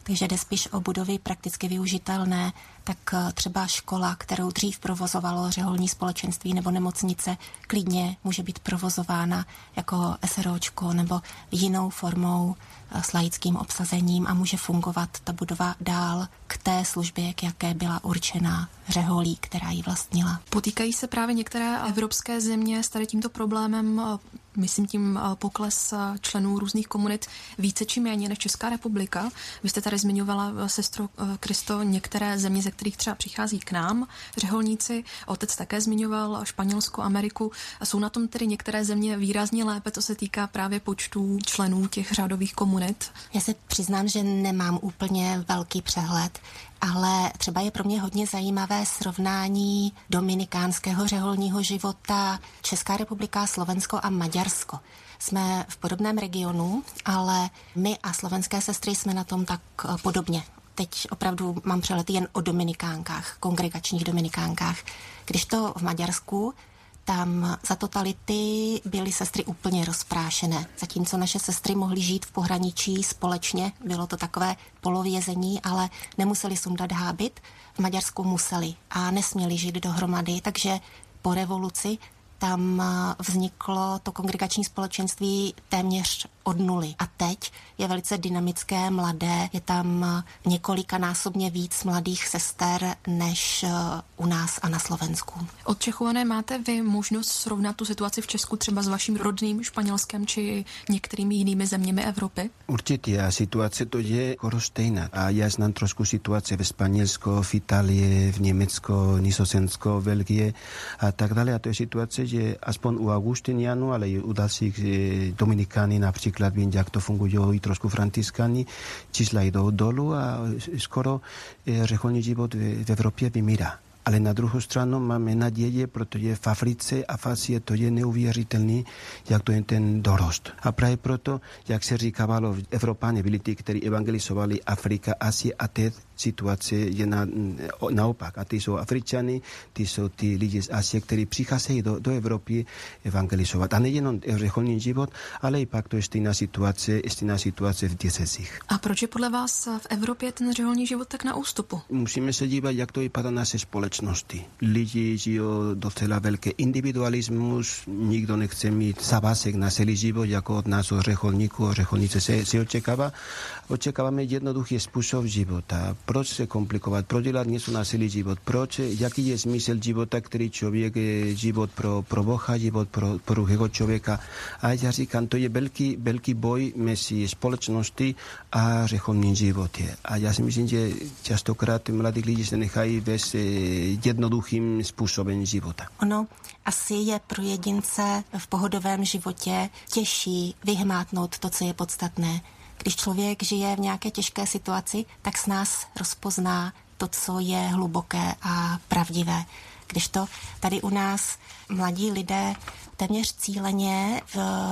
takže jde spíš o budovy prakticky využitelné, tak třeba škola, kterou dřív provozovalo řeholní společenství nebo nemocnice, klidně může být provozována jako SROčko nebo jinou formou s laickým obsazením a může fungovat ta budova dál k té službě, k jaké byla určená řeholí, která ji vlastnila. Potýkají se právě některé evropské země s tady tímto problémem, myslím tím pokles členů různých komunit, více či méně než Česká republika. Vy jste tady zmiňovala, sestro Kristo, některé země, ze kterých třeba přichází k nám řeholníci. Otec také zmiňoval Španělsko, Ameriku. Jsou na tom tedy některé země výrazně lépe, co se týká právě počtu členů těch řádových komunit? Já se přiznám, že nemám úplně velký přehled, ale třeba je pro mě hodně zajímavé srovnání dominikánského řeholního života Česká republika, Slovensko a Maďarsko. Jsme v podobném regionu, ale my a slovenské sestry jsme na tom tak podobně. Teď opravdu mám přehled jen o dominikánkách, kongregačních dominikánkách. Když to v Maďarsku, tam za totality byly sestry úplně rozprášené. Zatímco naše sestry mohly žít v pohraničí společně, bylo to takové polovězení, ale nemuseli sundat hábit, v Maďarsku museli a nesměli žít dohromady, takže po revoluci tam vzniklo to kongregační společenství téměř od nuly. A teď je velice dynamické, mladé, je tam několikanásobně víc mladých sester než u nás a na Slovensku. Od Čechované máte vy možnost srovnat tu situaci v Česku třeba s vaším rodným Španělskem či některými jinými zeměmi Evropy? Určitě, a situace to je skoro stejná. A já znám trošku situace ve Španělsku, v Itálii, v Německu, Nizozemsku, Belgie a tak dále. A to je situace, že aspoň u Augustinianu, ale i u dalších Dominikány například vím, jak to funguje i trošku františkány, čísla jdou dolů a skoro řeholní život v Evropě vymírá. Ale na druhou stranu máme naděje, protože v Africe a v Asii to je neuvěřitelný, jak to je ten dorost. A právě proto, jak se říkávalo, Evropané byli ty, kteří evangelizovali Afrika, Asii a teď situace je na, naopak. A ty jsou Afričany, ty jsou ty lidi z Asie, kteří přicházejí do, do Evropy evangelizovat. A nejenom řeholní život, ale i pak to je stejná situace, stejná situace v diecezích. A proč je podle vás v Evropě ten řeholní život tak na ústupu? Musíme se dívat, jak to vypadá naše společnosti. Lidi žijou docela velký individualismus, nikdo nechce mít závazek na celý život, jako od nás od řeholníků, od řeholnice se, se očekává. Očekáváme jednoduchý způsob života. Proč se komplikovat? Proč dělat něco na celý život? Proč? Jaký je smysl života, který člověk je život pro, pro Boha, život pro, pro druhého člověka? A já říkám, to je velký, velký boj mezi společností a řeholním životem. A já si myslím, že častokrát mladí lidi se nechají vést jednoduchým způsobem života. Ono asi je pro jedince v pohodovém životě těžší vyhmátnout to, co je podstatné. Když člověk žije v nějaké těžké situaci, tak s nás rozpozná to, co je hluboké a pravdivé. Když to tady u nás mladí lidé téměř cíleně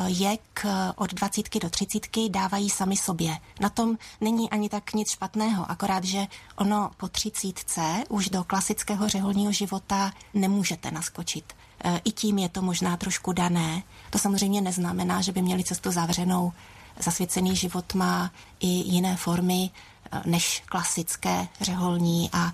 věk od dvacítky do třicítky dávají sami sobě. Na tom není ani tak nic špatného, akorát, že ono po třicítce už do klasického řeholního života nemůžete naskočit. I tím je to možná trošku dané. To samozřejmě neznamená, že by měli cestu zavřenou. Zasvěcený život má i jiné formy než klasické řeholní a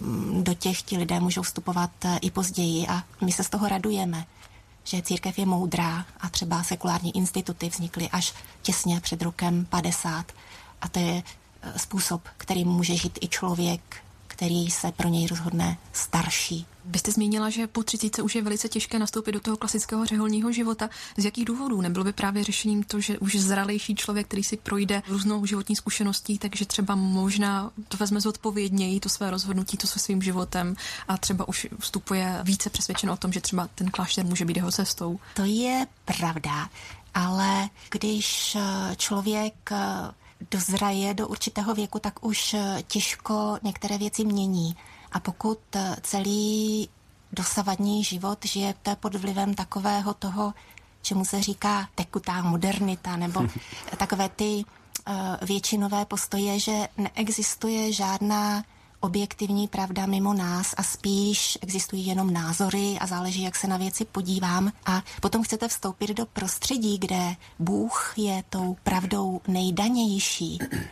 do těch ti lidé můžou vstupovat i později a my se z toho radujeme, že církev je moudrá a třeba sekulární instituty vznikly až těsně před rokem padesát a to je způsob, kterým může žít i člověk, který se pro něj rozhodne starší. Vy jste zmínila, že po třicítce už je velice těžké nastoupit do toho klasického řeholního života. Z jakých důvodů? Nebylo by právě řešením to, že už zralejší člověk, který si projde různou životní zkušeností, takže třeba možná to vezme zodpovědněji, to své rozhodnutí, to se svým životem a třeba už vstupuje více přesvědčeno o tom, že třeba ten klášter může být jeho cestou? To je pravda, ale když člověk dozraje do určitého věku, tak už těžko některé věci mění. A pokud celý dosavadní život žijete pod vlivem takového toho, čemu se říká tekutá modernita, nebo takové ty uh, většinové postoje, že neexistuje žádná objektivní pravda mimo nás a spíš existují jenom názory a záleží, jak se na věci podívám. A potom chcete vstoupit do prostředí, kde Bůh je tou pravdou nejdanější,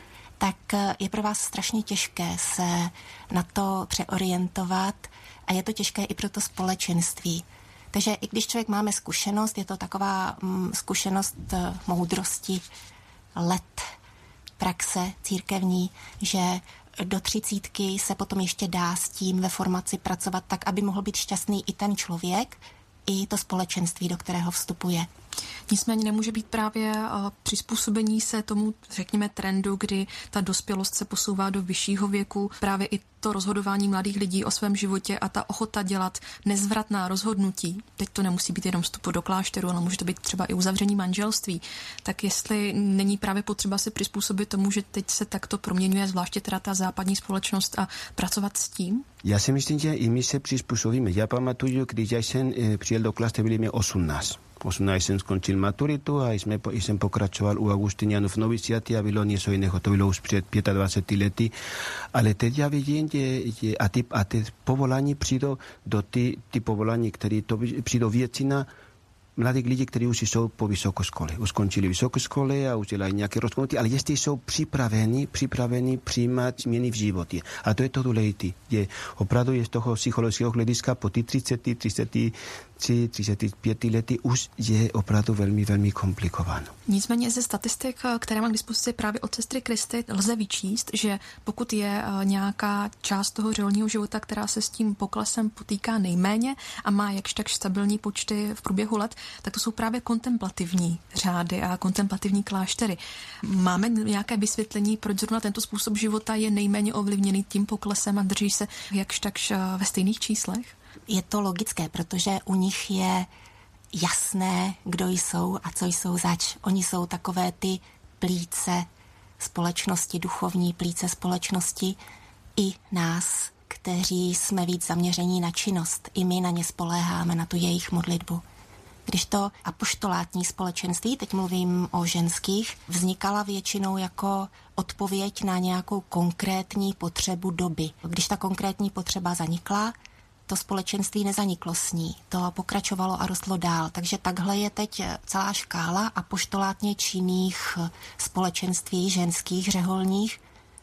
tak je pro vás strašně těžké se na to přeorientovat a je to těžké i pro to společenství. Takže i když člověk máme zkušenost, je to taková mm, zkušenost moudrosti, let, praxe církevní, že do třicítky se potom ještě dá s tím ve formaci pracovat tak, aby mohl být šťastný i ten člověk, i to společenství, do kterého vstupuje. Nicméně nemůže být právě přizpůsobení se tomu, řekněme, trendu, kdy ta dospělost se posouvá do vyššího věku, právě i to rozhodování mladých lidí o svém životě a ta ochota dělat nezvratná rozhodnutí. Teď to nemusí být jenom vstup do klášteru, ale může to být třeba i uzavření manželství. Tak jestli není právě potřeba se přizpůsobit tomu, že teď se takto proměňuje, zvláště teda ta západní společnost, a pracovat s tím? Já si myslím, že i my se přizpůsobíme. Já pamatuju, když já jsem přijel do klášteru, byli mi osmnáct. osmnáct jsem skončil maturitu a jsme, jsem pokračoval u Augustinianů v noviciáti a bylo něco jiného. To bylo už před dvaceti pěti lety. Ale teď já vidím, že, že a, ty, a ty povolání přijdou do ty, ty povolání, které to přijdou většina mladých lidí, kteří už jsou po vysoké škole. Už skončili vysoké školy a už dělají nějaké rozhodnutí, ale jestli jsou připraveni, připraveni přijímat změny v životě. A to je to důležité. Je opravdu je z toho psychologického hlediska po ty třiceti, třiceti tři, třicet pět lety už je opravdu velmi, velmi komplikováno. Nicméně ze statistik, které mám k dispozici právě od sestry Kristy, lze vyčíst, že pokud je nějaká část toho řeholního života, která se s tím poklesem potýká nejméně a má jakž tak stabilní počty v průběhu let, tak to jsou právě kontemplativní řády a kontemplativní kláštery. Máme nějaké vysvětlení, proč zrovna tento způsob života je nejméně ovlivněný tím poklesem a drží se jakž takž ve stejných číslech? Je to logické, protože u nich je jasné, kdo jsou a co jsou zač. Oni jsou takové ty plíce společnosti, duchovní plíce společnosti i nás, kteří jsme víc zaměření na činnost. I my na ně spoléháme, na tu jejich modlitbu. Když to apoštolátní společenství, teď mluvím o ženských, vznikala většinou jako odpověď na nějakou konkrétní potřebu doby. Když ta konkrétní potřeba zanikla, to společenství nezaniklo s ní. To pokračovalo a rostlo dál. Takže takhle je teď celá škála apoštolátně činných společenství ženských, řeholních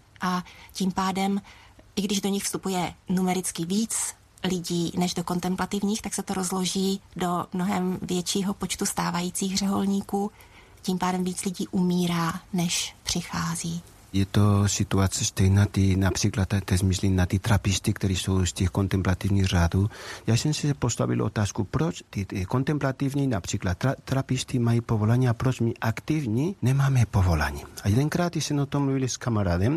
a tím pádem, i když do nich vstupuje numericky víc lidí než do kontemplativních, tak se to rozloží do mnohem většího počtu stávajících řeholníků. Tím pádem víc lidí umírá, než přichází. Je to situace stejná, ty, například teď myslím na ty trapisty, kteří jsou z těch kontemplativních řádů. Já jsem si postavil otázku, proč ty, ty kontemplativní, například tra, trapisty mají povolání a proč my aktivní nemáme povolání. A jedenkrát jsem o tom mluvil s kamarádem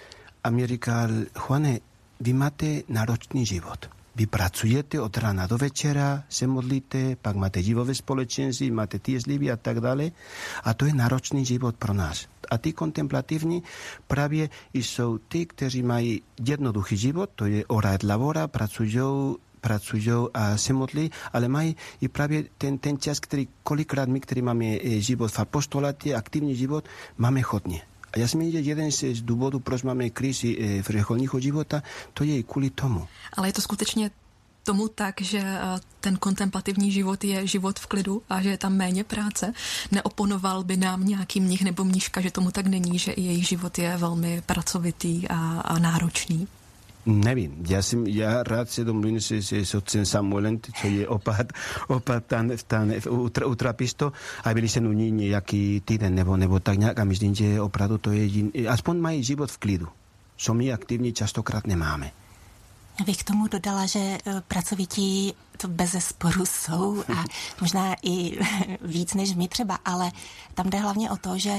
a mi říkal, Juane, vy máte náročný život. Vy pracujete od rána do večera, se modlíte, pak máte život společenství, máte týzlivý a tak dále. A to je náročný život pro nás. A ty kontemplativní právě jsou ty, kteří mají jednoduchý život, to je hora et labora, pracují, pracují a se modlí, ale mají i právě ten, ten čas, který kolikrát my, který máme život v apostolatě, aktivní život, máme hodně. A já si myslím, že jeden z důvodů, proč máme krizi v řeholního života, to je i kvůli tomu. Ale je to skutečně tomu tak, že ten kontemplativní život je život v klidu a že je tam méně práce? Neoponoval by nám nějaký mnich nebo mníška, že tomu tak není, že i jejich život je velmi pracovitý a, a náročný? Nevím, já, jsem, já rád se domluvím se, se, s otcem Samuelem, co je opat, opat tam, tam u, u trapisto a byli se u ní nějaký týden nebo, nebo tak nějak a myslím, že opravdu to je jin, aspoň mají život v klidu. Co my aktivní častokrát nemáme. Já bych k tomu dodala, že pracovití to bezesporu jsou a možná i víc než my třeba, ale tam jde hlavně o to, že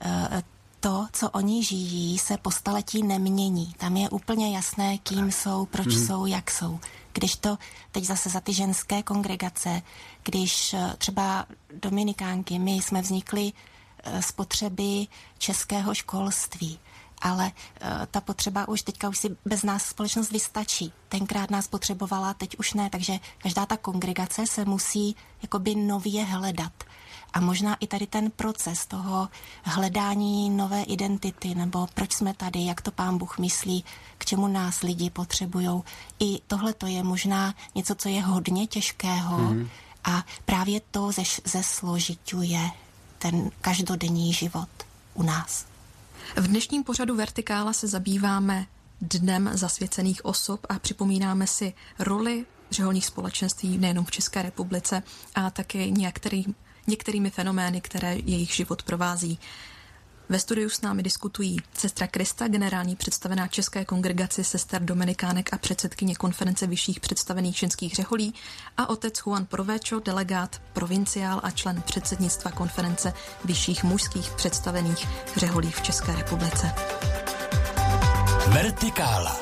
to, co oni žijí, se po staletí nemění. Tam je úplně jasné, kým jsou, proč hmm. jsou, jak jsou. Když to teď zase za ty ženské kongregace, když třeba dominikánky, my jsme vznikli z potřeby českého školství, ale uh, ta potřeba už teďka už si bez nás společnost vystačí. Tenkrát nás potřebovala, teď už ne, takže každá ta kongregace se musí jakoby nově hledat. A možná i tady ten proces toho hledání nové identity, nebo proč jsme tady, jak to Pán Bůh myslí, k čemu nás lidi potřebujou. I tohle to je možná něco, co je hodně těžkého mm-hmm. a právě to zesložiťuje ten každodenní život u nás. V dnešním pořadu Vertikála se zabýváme Dnem zasvěcených osob a připomínáme si roli řeholních společenství nejenom v České republice a taky některý, některými fenomény, které jejich život provází. Ve studiu s námi diskutují sestra Krista, generální představená České kongregaci sester dominikánek a předsedkyně konference vyšších představených ženských řeholí, a otec Juan Provéčo, delegát, provinciál a člen předsednictva konference vyšších mužských představených řeholí v České republice. Vertikála.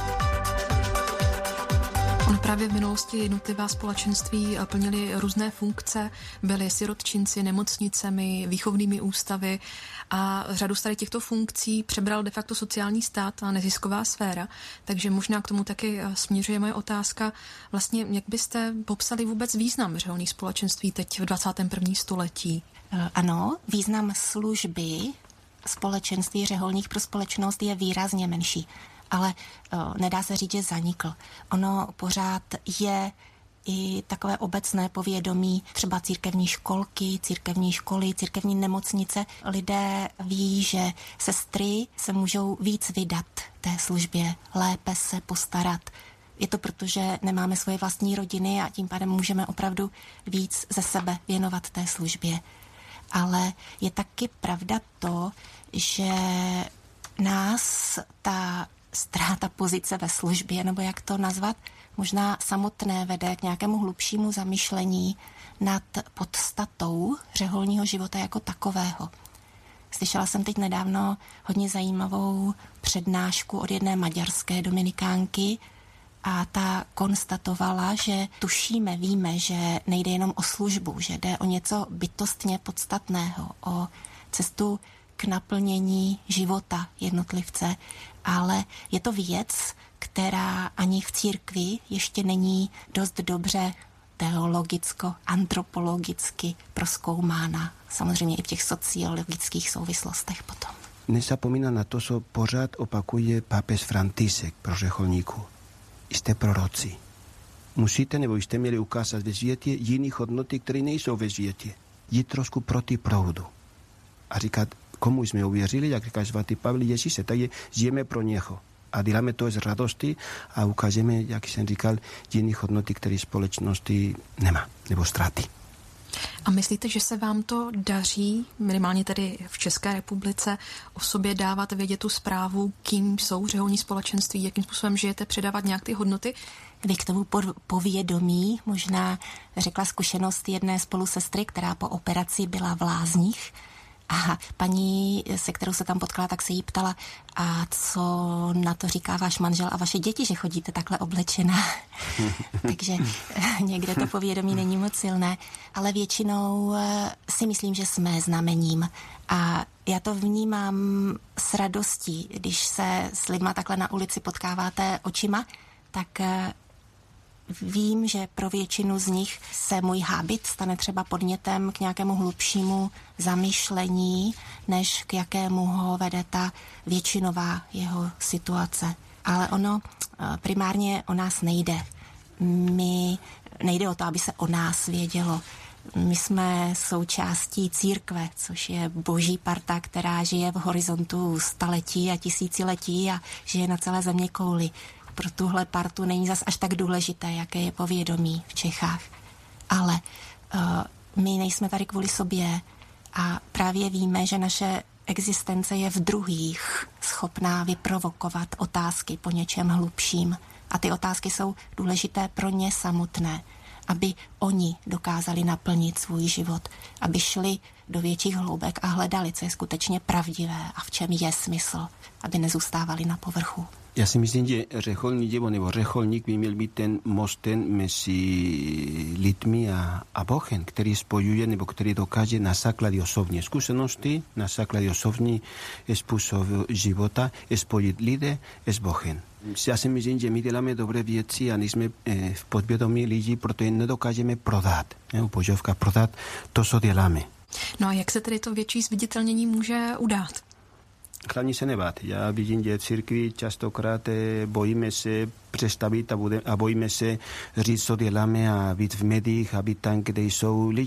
On právě v minulosti jednotlivá společenství plnili různé funkce, byly sirotčinci, nemocnicemi, výchovnými ústavy a řadu z tady těchto funkcí přebral de facto sociální stát a nezisková sféra. Takže možná k tomu taky směřuje moje otázka. Vlastně, jak byste popsali vůbec význam řeholních společenství teď v dvacátém prvním století? Ano, význam služby společenství řeholních pro společnost je výrazně menší. Ale o, nedá se říct, že zanikl. Ono pořád je i takové obecné povědomí, třeba církevní školky, církevní školy, církevní nemocnice. Lidé ví, že sestry se můžou víc vydat té službě, lépe se postarat. Je to proto, že nemáme svoje vlastní rodiny a tím pádem můžeme opravdu víc ze sebe věnovat té službě. Ale je taky pravda to, že nás ta ztráta pozice ve službě, nebo jak to nazvat, možná samotné vede k nějakému hlubšímu zamyšlení nad podstatou řeholního života jako takového. Slyšela jsem teď nedávno hodně zajímavou přednášku od jedné maďarské dominikánky a ta konstatovala, že tušíme, víme, že nejde jenom o službu, že jde o něco bytostně podstatného, o cestu k naplnění života jednotlivce, ale je to věc, která ani v církvi ještě není dost dobře teologicko-antropologicky prozkoumána. Samozřejmě i v těch sociologických souvislostech potom. Nezapomíná na to, co pořád opakuje papež František pro řeholníků. Jste proroci. Musíte nebo jste měli ukázat ve světě jiné hodnoty, které nejsou ve světě. Jít trošku proti proudu. A říkat, komu jsme uvěřili, jak říká svatý Pavel, Ježíše, takže žijeme pro něho. A děláme to z radosti a ukážeme, jak jsem říkal, jiné hodnoty, které společnosti nemá nebo ztráty. A myslíte, že se vám to daří, minimálně tedy v České republice, o sobě dávat vědět tu zprávu, kým jsou řeholní společenství, jakým způsobem žijete, předávat nějak ty hodnoty? Kdy k tomu povědomí možná řekla zkušenost jedné spolusestry, která po operaci byla v Lázních. A paní, se kterou se tam potkala, tak se jí ptala, a co na to říká váš manžel a vaše děti, že chodíte takhle oblečená. Takže někde to povědomí není moc silné, ale většinou si myslím, že jsme znamením. A já to vnímám s radostí, když se s lidma takhle na ulici potkáváte očima, tak vím, že pro většinu z nich se můj hábit stane třeba podnětem k nějakému hlubšímu zamyšlení, než k jakému ho vede ta většinová jeho situace. Ale ono primárně o nás nejde. My, nejde o to, aby se o nás vědělo. My jsme součástí církve, což je boží parta, která žije v horizontu staletí a tisíciletí a žije na celé zeměkouli. Pro tuhle partu není zas až tak důležité, jaké je povědomí v Čechách. Ale uh, my nejsme tady kvůli sobě a právě víme, že naše existence je v druhých schopná vyprovokovat otázky po něčem hlubším. A ty otázky jsou důležité pro ně samotné, aby oni dokázali naplnit svůj život, aby šli do větších hloubek a hledali, co je skutečně pravdivé a v čem je smysl, aby nezůstávali na povrchu. Já si myslím, že řeholní děvo nebo řeholník by měl být ten mostem mezi lidmi a, a Bohem, který spojuje nebo který dokáže na základě osobní zkušenosti, na základě osobní způsob života spojit lidé s Bohem. Já si myslím, že my děláme dobré věci a nejsme v podvědomí lidí, protože nedokážeme prodat, ne, upozovka, prodat to, co děláme. No a jak se tedy to větší zviditelnění může udát? Hlavně se nebát. Já vidím, že v církvi častokrát bojíme se představit a, bude, a bojíme se říct, co děláme a být v médiích a být tam, kde jsou lidi.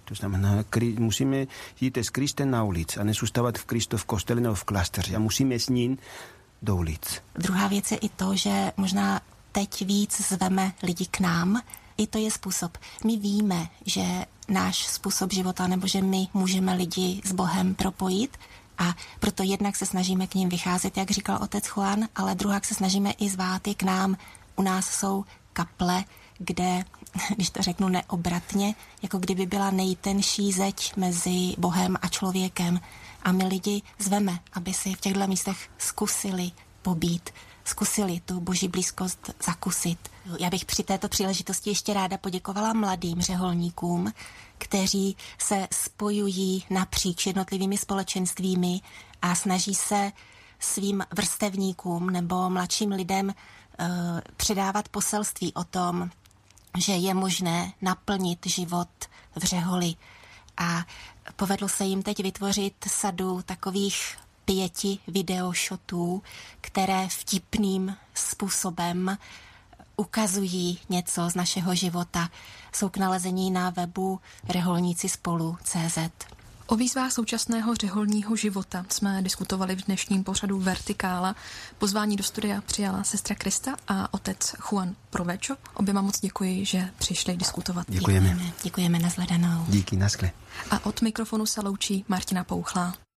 To znamená, musíme jít s Kristem na ulici a nezůstávat v Kristu v kostele nebo v klášteře a musíme s ním do ulic. Druhá věc je i to, že možná teď víc zveme lidi k nám. I to je způsob. My víme, že náš způsob života nebo že my můžeme lidi s Bohem propojit a proto jednak se snažíme k ním vycházet, jak říkal otec Juan, ale druhá se snažíme i zvát je k nám. U nás jsou kaple, kde, když to řeknu neobratně, jako kdyby byla nejtenší zeď mezi Bohem a člověkem. A my lidi zveme, aby si v těchto místech zkusili pobít, zkusili tu boží blízkost zakusit. Já bych při této příležitosti ještě ráda poděkovala mladým řeholníkům, kteří se spojují napříč jednotlivými společenstvími a snaží se svým vrstevníkům nebo mladším lidem uh, předávat poselství o tom, že je možné naplnit život v řeholi. A povedlo se jim teď vytvořit sadu takových pěti videoshotů, které vtipným způsobem ukazují něco z našeho života. Jsou k nalezení na webu reholníci spolu tečka cé zet. O výzvách současného řeholního života jsme diskutovali v dnešním pořadu Vertikála. Pozvání do studia přijala sestra Krista a otec Juan Provecho. Oběma moc děkuji, že přišli diskutovat. Děkujeme. Děkujeme, děkujeme, nashledanou. Díky, naschle. A od mikrofonu se loučí Martina Pouchlá.